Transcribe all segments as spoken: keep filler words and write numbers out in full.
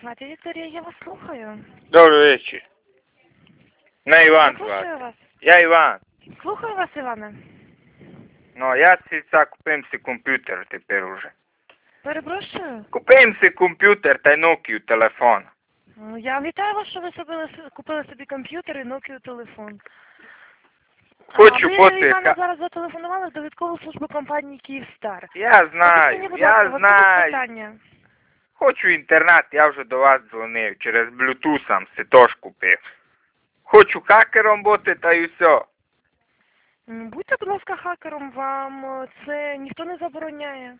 звати Вікторія, я вас слухаю. Добрий вечір. Не Іван Слухаю звати. вас. Я Іван. Слухаю вас, Іване. Ну, я сіця купим си комп'ютер тепер уже. Перепрошую. Купим си комп'ютер та й Nokia телефон. Ну, Я вітаю вас, що ви собі, купили собі комп'ютер і Nokia телефон. Хочу а ви, бути... Іване, ка- зараз зателефонували до довідкову службу компанії «Київстар». Я Скажіть знаю, мені, будь я ласка, у вас будуть знаю. питання? Хочу інтернет, я вже до вас дзвонив. Через Bluetooth сам си теж купив. Хочу хакером бути та й все. М, Будьте, будь ласка, хакером, вам е, це ніхто не забороняє.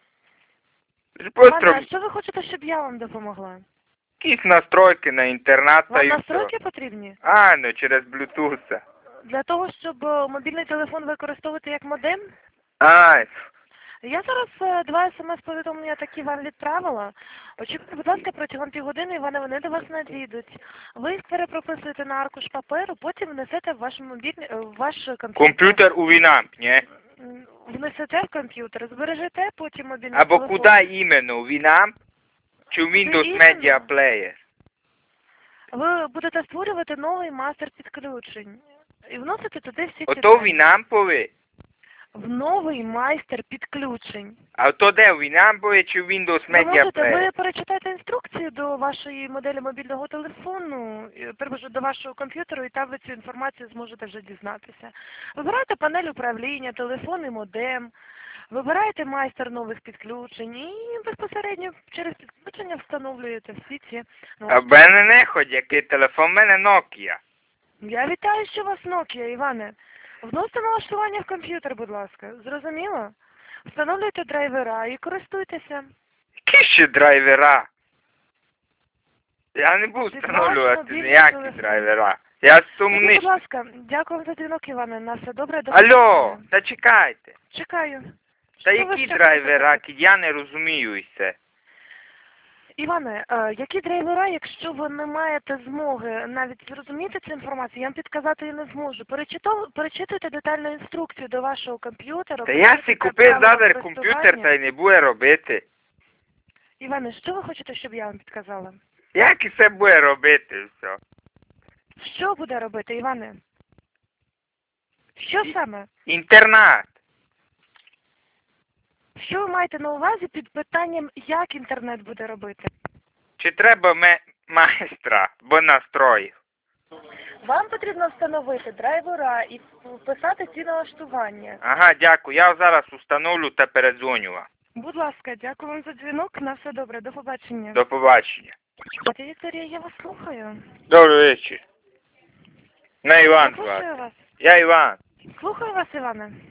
Просто Іване, а що ви хочете, щоб я вам допомогла? якісь настройки на інтернет та Вам й все. настройки потрібні? А, ну через Bluetooth. Для того, щоб е, мобільний телефон використовувати як модем? Ай, Я зараз е, два смс-повідомлення такі вам відправила. Очікуйте, будь ласка, протягом півгодини, Іване, вони до вас надійдуть. Ви їх перепрописуєте на аркуш паперу, потім внесете в ваш мобільний, е, в ваш комп'ютер. комп'ютер у Winamp, ні? М, Внесете в комп'ютер, збережете, потім мобільний Або телефон. куди іменно? У Winamp? Чи в Windows іменно? Media Player? Ви будете створювати новий мастер підключень. І вносите туди всі ці Ото дані. Winamпові? В новий майстер підключень. А то де, в Winamпові чи в Windows Ви Media можете, Player? ви перечитайте інструкцію до вашої моделі мобільного телефону, і, перепрошую, до вашого комп'ютеру, і там ви цю інформацію зможете вже дізнатися. Вибираєте панель управління, телефон і модем, вибираєте майстер нових підключень і безпосередньо через підключення встановлюєте всі ці А в налаштування. мене не ходь, який телефон, в мене Nokia. Я вітаю, що у вас Nokia, Іване. Вносите налаштування в комп'ютер, будь ласка. Зрозуміло? Встановлюйте драйвера і користуйтеся. Які ще драйвера? Я не буду Від встановлювати вашого мобільного ніякі телефону. драйвера. Я Скажіть, сумний. будь ласка, дякую вам за дзвінок, Іване. На все добре. До Алло, побачення. та чекайте. Чекаю. Та Що ви які ще драйвера? хочете? Я не розумію і все. Іване, е, які драйвера, якщо ви не маєте змоги навіть зрозуміти цю інформацію, я вам підказати її не зможу. Перечитав, перечитуйте детальну інструкцію до вашого комп'ютера. Та я си перечитуйте купив правила зараз комп'ютер користування. та й не буде робити. Іване, що ви хочете, щоб я вам підказала? Як і це буде робити все? Що буде робити, Іване? Що І- саме? Інтернет. Що ви маєте на увазі під питанням, як інтернет буде робити? Чи треба ме... майстра, бо настроїв? Вам потрібно встановити драйвера і вписати ці налаштування. Ага, дякую. Я зараз установлю та передзвоню вам. Будь ласка, дякую вам за дзвінок. На все добре. До побачення. До побачення. Пані Вікторія, я вас слухаю. Добрий вечір. Не Іван Слухаю звати. вас. Я Іван. Слухаю вас, Іване.